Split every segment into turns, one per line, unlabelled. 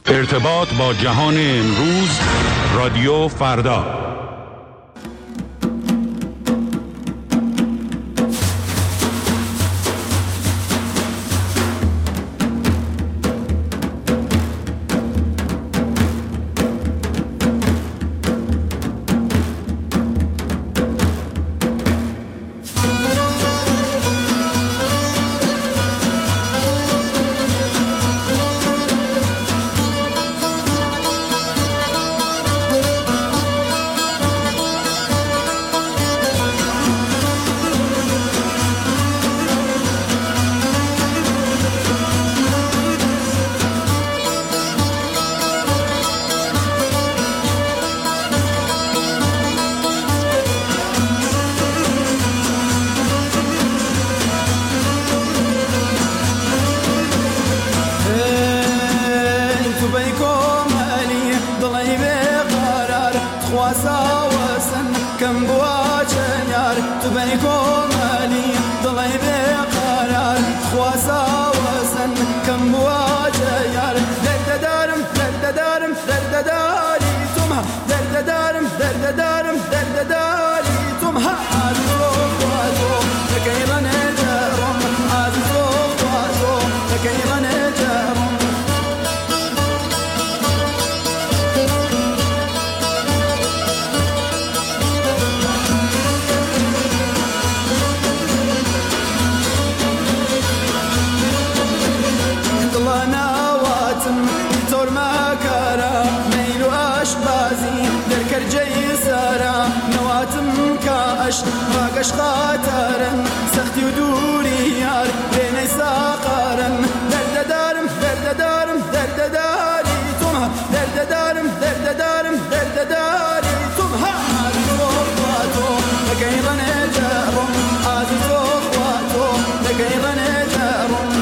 ارتباط با جهان امروز، رادیو فردا.
راقش خاطرن سختی و دوری یار بین ساقارن درد دارم درد دارم درد داری تو ما درد دارم درد دارم درد داری تو ما عزیز و خواتو نگیرن جرم عزیز و خواتو نگیرن جرم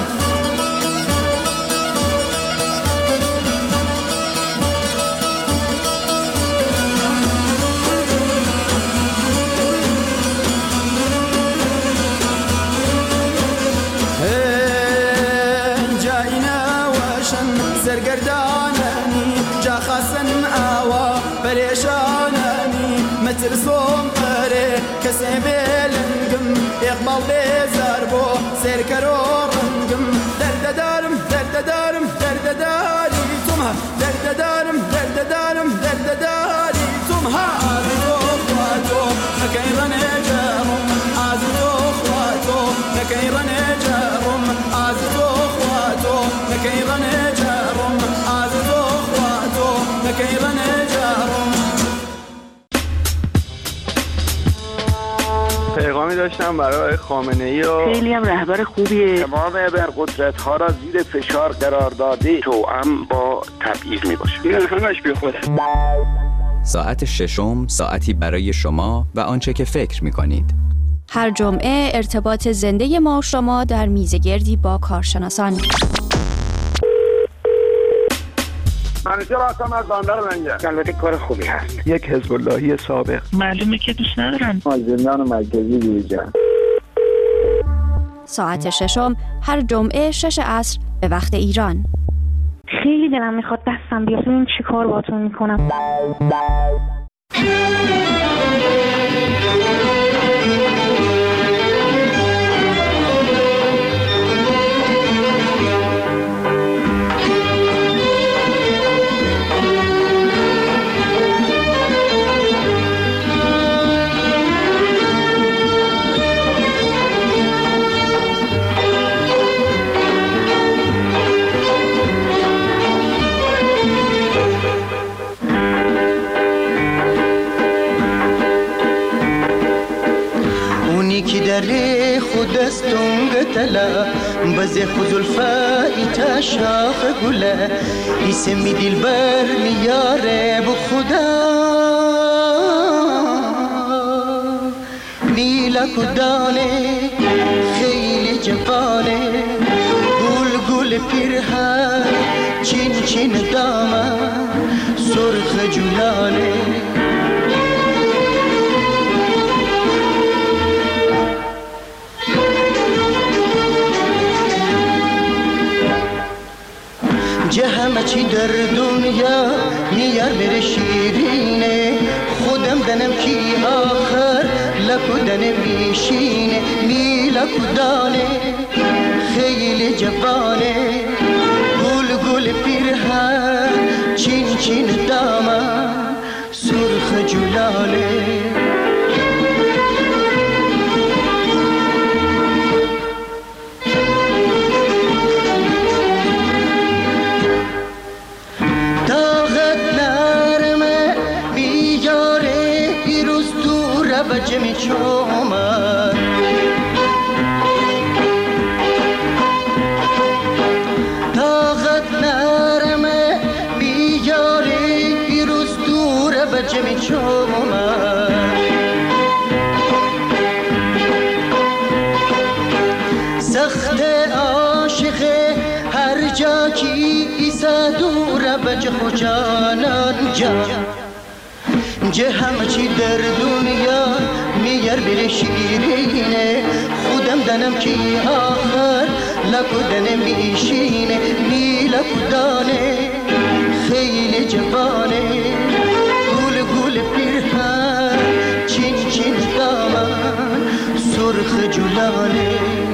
سرگرداننی جا خسن آوا پریشاننی مترسوم قره کسی بلنگم اقبال بیزار بو سرکرو رنگم درد دارم درد دارم درد داری تو ما درد دارم درد دارم درد داری تو ما عزیز و خواتو نکیرن جرم عزیز و خواتو نکیرن جرم عزیز و خواتو نکیرن جرم عزیز و خواتو نکیرن جرم.
پیغامی داشتم برای خامنه‌ای و
خیلی هم رهبر خوبیه.
تمام ابرقدرت‌ها را زیر فشار قرار داده توأم با تبعیض میباشه. این همش بیخوده.
ساعت ششم، ساعتی برای شما و آنچه که فکر می‌کنید.
هر جمعه ارتباط زنده ما و شما در میزگردی با کارشناسان.
منیژه راستم از بندر منجه. البته کار خوبی هست. یک حزب اللهی سابق.
معلومه که دوست ندارن.
زندان مرکزی بیرجان.
ساعت ششم هر جمعه 6 عصر به وقت ایران.
خیلی دلم میخواد دستم بیاد ببین چی کار باهاتون میکنم.
دلی خود استونگ تلا بزی خزلفایی تا شاخ گله ایسه می دیل بر میاره بو خدا نیلا کدانه خیلی جوانه گل گل پیرهن چین چین دامن سرخ جولانه جه همه چی در دنیا میار بره شیرینه خودم دنم کی آخر لکو دنه میشینه می لکو دانه خیلی جوانه گل گل پیرهن چین چین دامن سرخ جلاله بجمی چومد طاقت نرمه بیاری بیروز دوره بجمی چومد سخت عاشق هر جا کی ایسا دوره بج خوشانان جا جه همه چی در دنیا میار بره شیرینه خودم دنم کی آخر لکو دنه میشینه می لکو دانه خیلی جوانه گل گل پیرهن چین چین دامن سرخ جلانه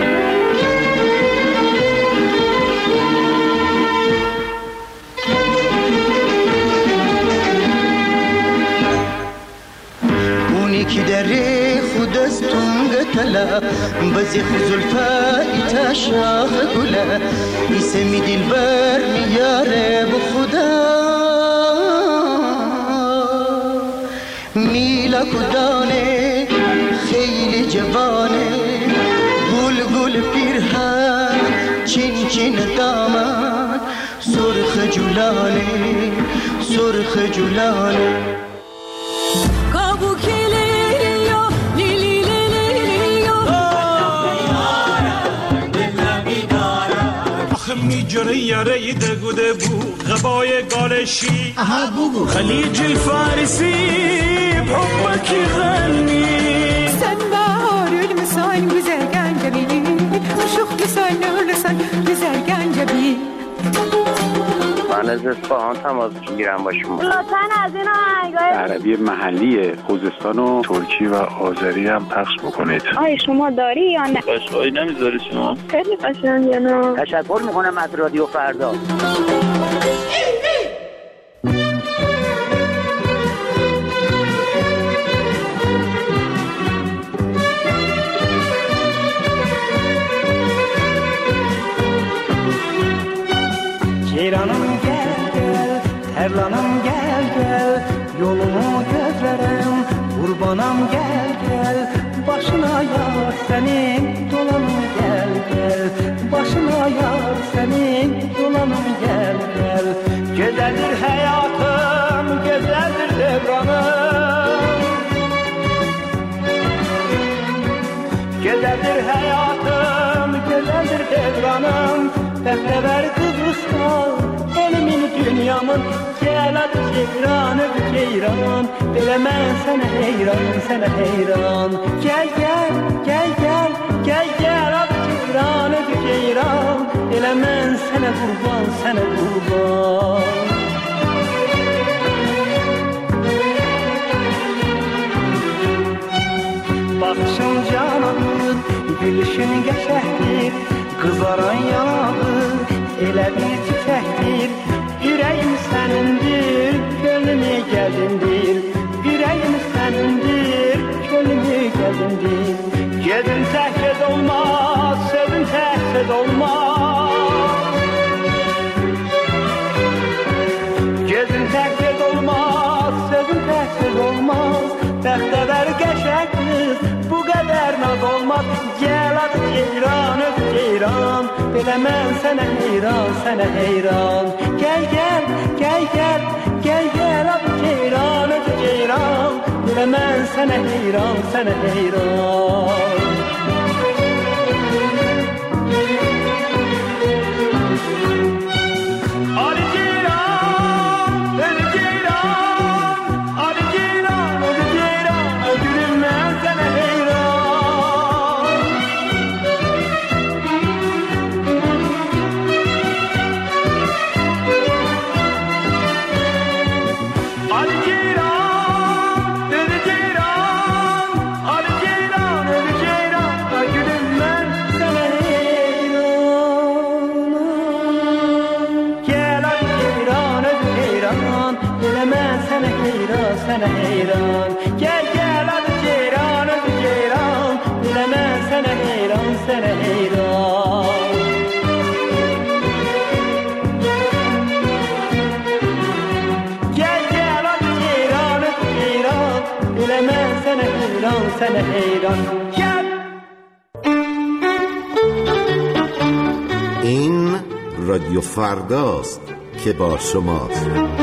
کی دره خود از تونگ تلا بزی خزلفای تا شاخ گله ایسه می دل بر میاره بخدا میلا کدانه خیلی جوانه گل گل پیرهن چین چین دامن سرخ جلانه سرخ جلانه
میجره یاره دگوده بو غبای گالشی خلیج الفارسی بحبك يغني
sen bahar ölmüsen güzel gencebi uşuk lisan ölürsen güzel gencebi
من از اصفهان تماس میگیرم با شما
لطفاً از این آهنگای
عربی محلی خوزستان و ترکی و آذری هم پخش بکنید.
آیا شما داری یا نه؟
قشقایی نمیذاری شما؟
خیلی قشنگه نه؟
تشکر میکنم از رادیو فردا.
Ceyranım gel gel, terlanım gel gel, yolumu gözlerim, kurbanım gel gel, başına yar senin, dolanım gel gel, başına yar senin, dolanım gel gel. Güzeldir hayatım, güzeldir devranım, güzeldir hayatım, güzeldir devranım. Defteler Kıbrıs'ta elimin dünyamın gel adı ceyran öbü ceyran dilemen sana heyran sana heyran gel gel gel gel gel gel adı ceyran öbü ceyran dilemen sana kurban sana kurban bakışın cananır gülüşün geçerdir kızaran yanağı elə bir çiçəkdir Ürəyim sənindir, gönlümü gəlindir Ürəyim sənindir, gönlümü gəlindir Gedin təhked olmaz, sözün təhked olmaz Gedin təhked olmaz, sözün təhked olmaz Bəxtəvər qəşəng qız, bu qədər naz olmaz Gəl adı ceyran, öp ceyran Diləmən sənə heyran, sənə heyran Gəl, gəl, gəl, gəl, gəl, gəl adı ceyran, öp ceyran Diləmən sənə heyran, sənə heyran سن حیران گل گل از جیران دل من سن حیران سن حیران گل گل از جیران دل من سن حیران سن حیران.
این رادیو فرداست که با شماست.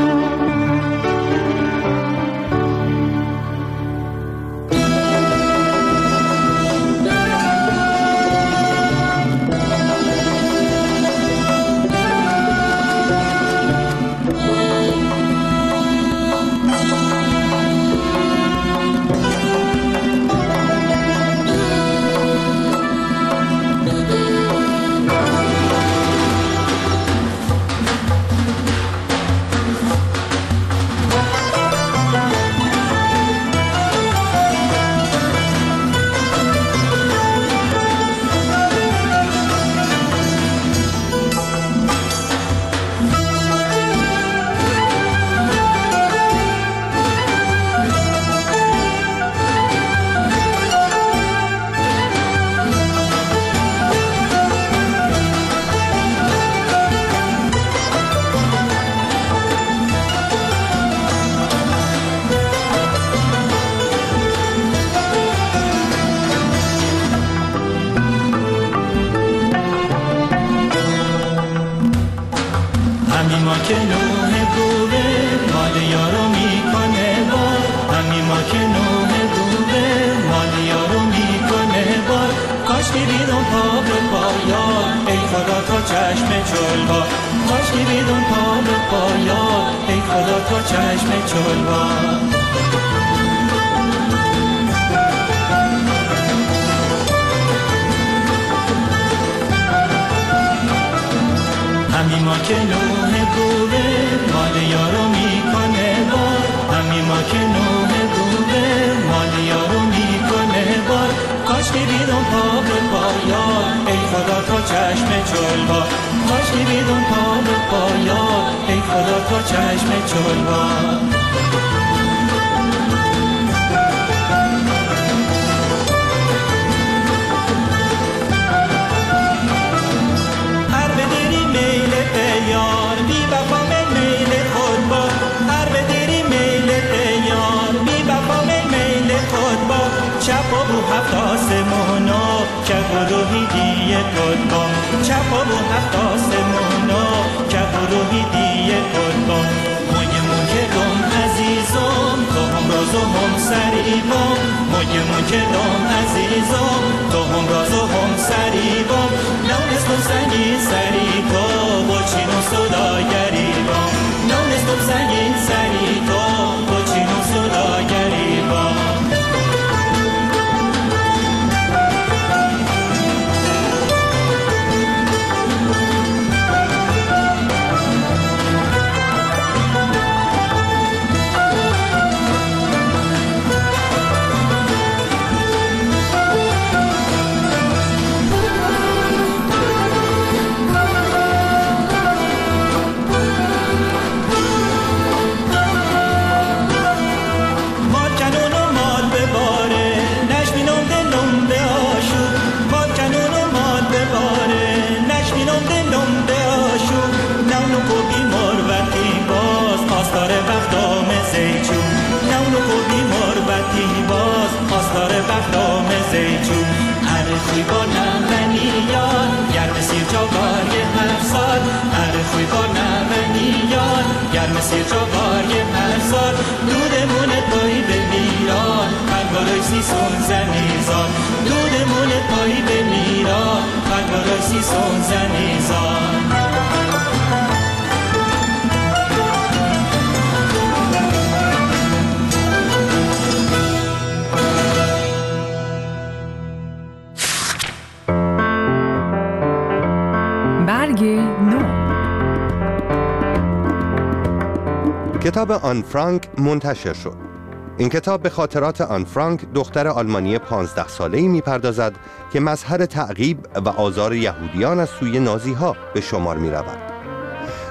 کتاب آن فرانک منتشر شد. این کتاب به خاطرات آن فرانک، دختر آلمانی 15 ساله‌ای می‌پردازد که مظهر تعقیب و آزار یهودیان از سوی نازی‌ها به شمار می‌رود.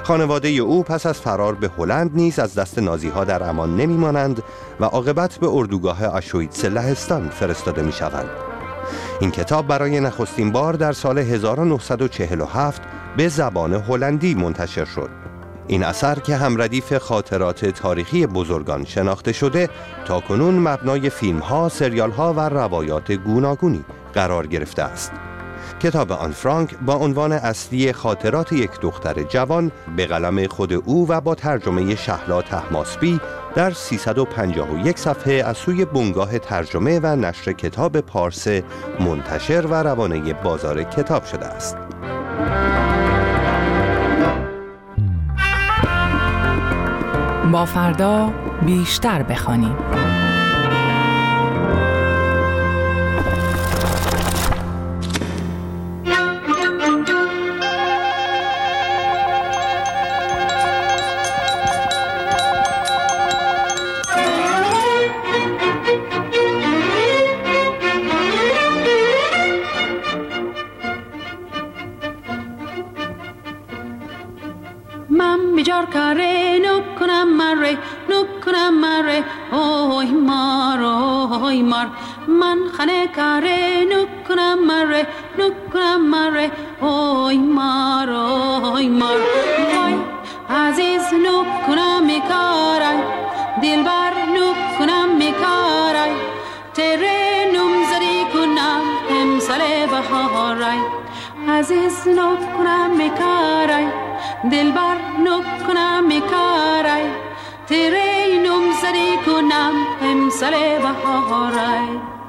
خانواده او پس از فرار به هلند نیز از دست نازی‌ها در امان نمی‌مانند و عاقبت به اردوگاه آشویتس لهستان فرستاده می‌شوند. این کتاب برای نخستین بار در سال 1947 به زبان هلندی منتشر شد. این اثر که هم ردیف خاطرات تاریخی بزرگان شناخته شده، تاکنون مبنای فیلم‌ها، سریال‌ها و روایات گوناگونی قرار گرفته است. کتاب آن فرانک با عنوان اصلی خاطرات یک دختر جوان به قلم خود او و با ترجمه شهلا طهماسبی در 351 صفحه از سوی بنگاه ترجمه و نشر کتاب پارس منتشر و روانه بازار کتاب شده است.
با فردا بیشتر بخوانیم.
بیجار کاره نکنم مره اوی مار من خانه کاره نکنم مره اوی مار وای عزیز نکنم کارای دلبر نکنم کارای تره نمزری کنم امسال بهارای عزیز نکنم کارای دلبر نکنم کارای تیره نمزری کنم امسال بهارای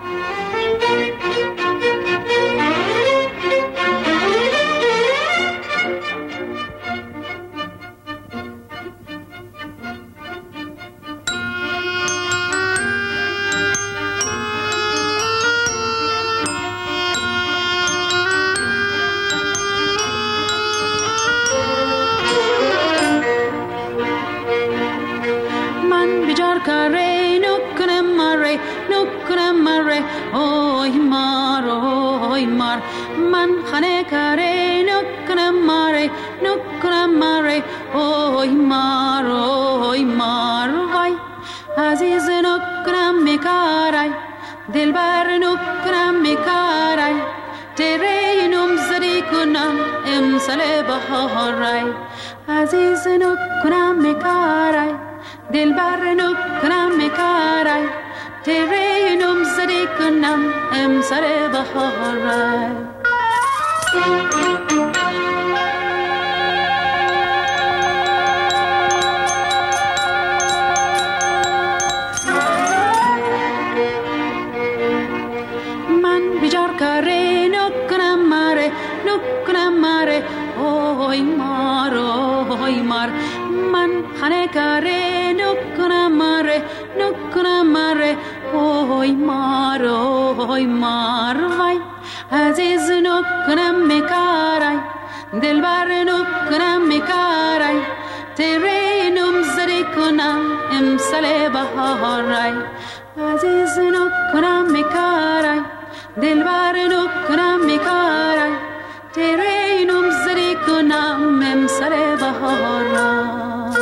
اوی مار من خانه کاره نکنم مره اوی مار وای عزیز نکنم میکارای دلبر نکنم میکارای تیره نمزری کنم امسال بهارای عزیز نکنم میکارای دلبر نکنم میکارای تیره نمزری کنم امسال بهارای من بیجار کاره نکنم مره اوی مار من خانه کاره نکنم مره اوی مار وای عزیز نکنم میکارای دلبر نکنم میکارای تیره نمزری کنم امسال بهارای عزیز نکنم میکارای دلبر نکنم میکارای تیره نمزری کنم امسال بهارای.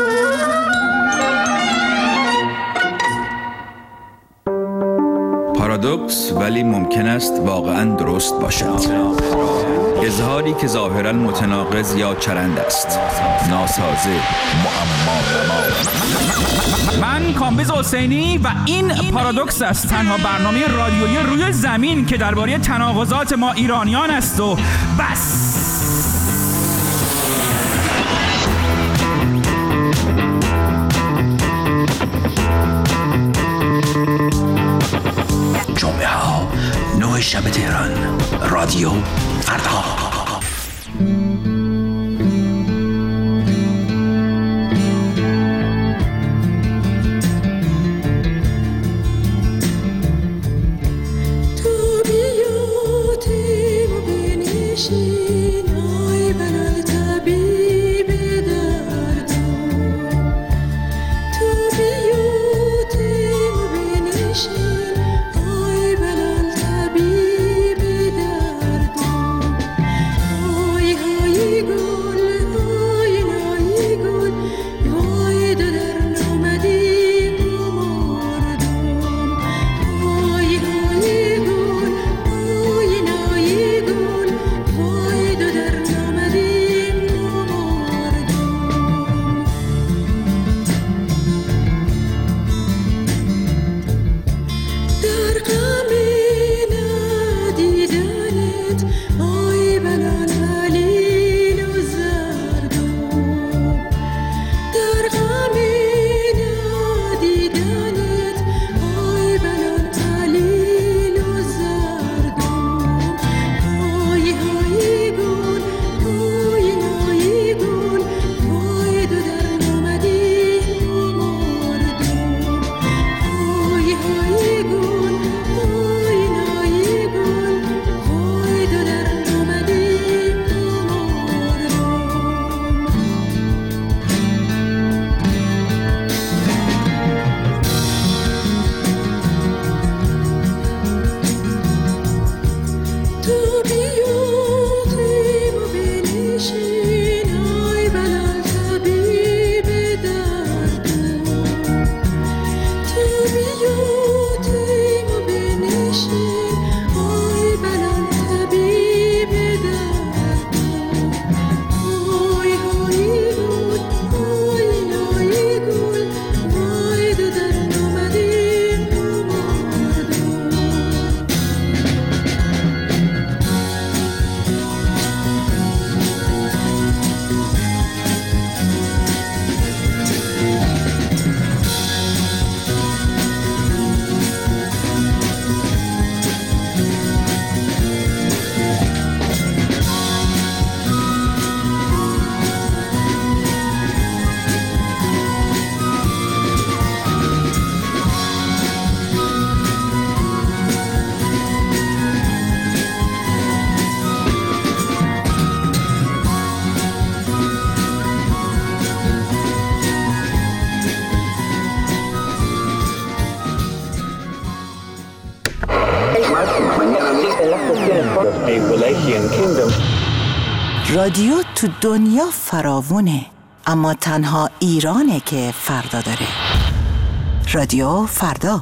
پارادوکس ولی ممکن است واقعاً درست باشد. اظهاری که ظاهراً متناقض یا چرند است، ناسازه، معما.
من کامبیز حسینی و این پارادوکس است، تنها برنامه رادیویی روی زمین که درباره تناقضات ما ایرانیان است و بس.
جمعه ها 9 شب تهران، رادیو فردا.
Ay ben al tabibi derdim رادیو تو دنیا فراوونه، اما تنها ایرانه که فردا داره. رادیو فردا.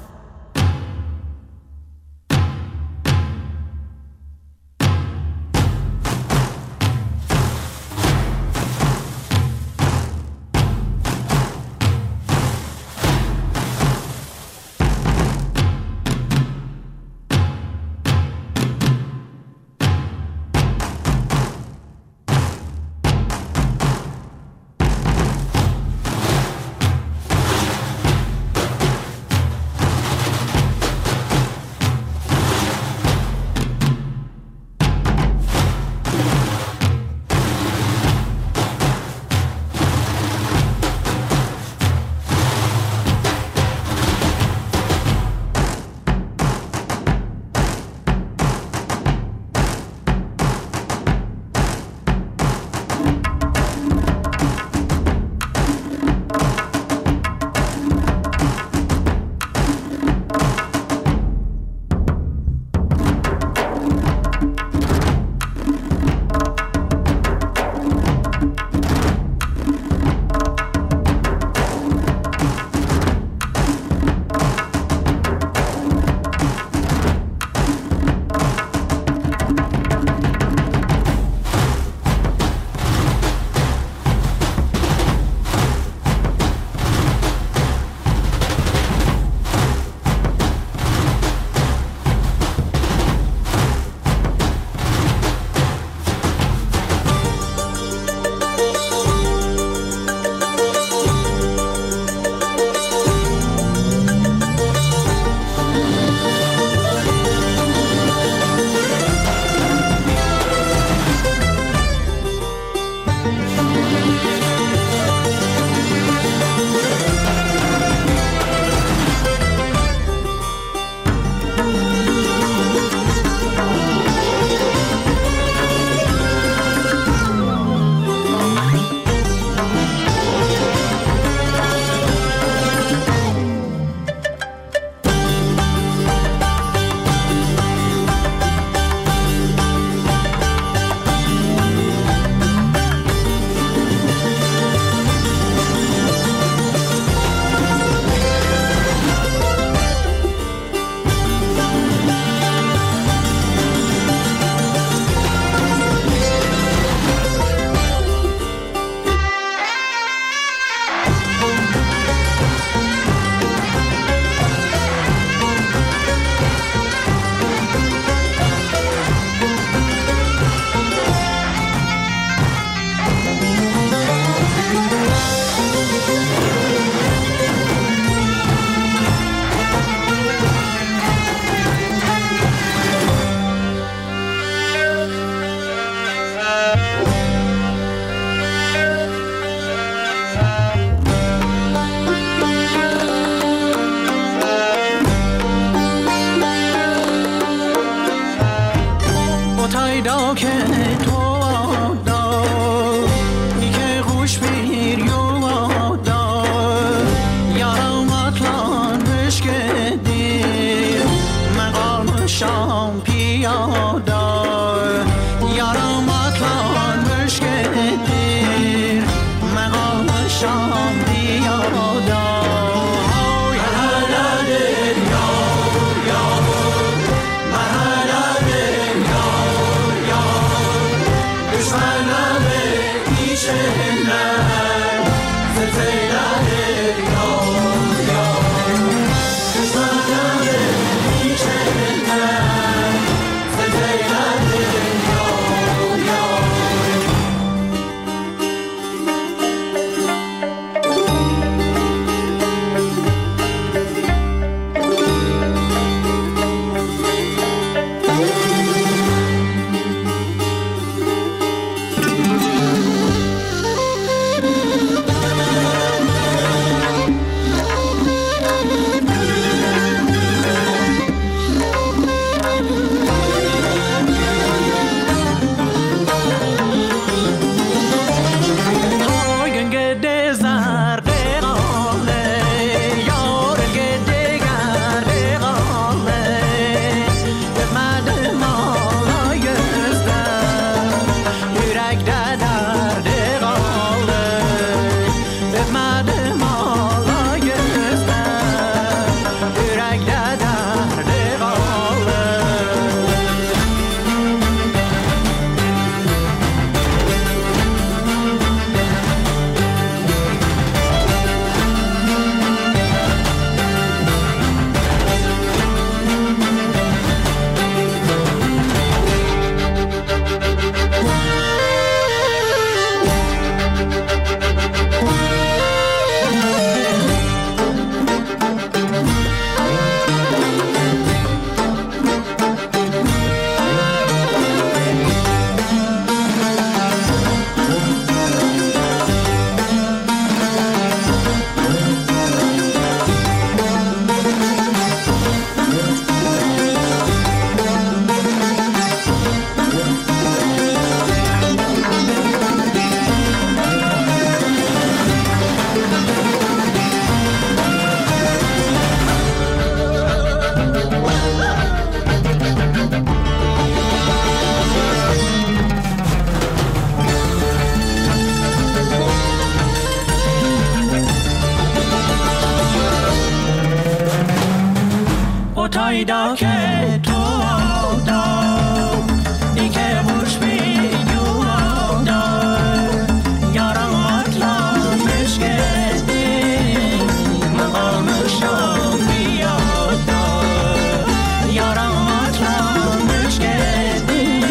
پیدا که تو دار ای که خوش بیون دار یارم اطلام مشکدی مقامشم بیاد دار یارم اطلام مشکدی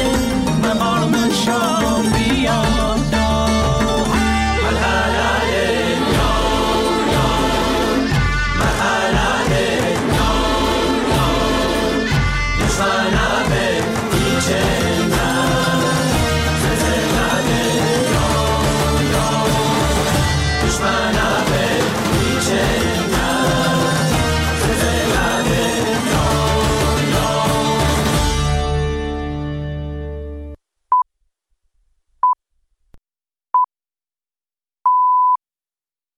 مقامشم بیاد دار ملحلال یار یار ملحلال یار یار دشمنم پیچه من ززنده یار یار دشمنم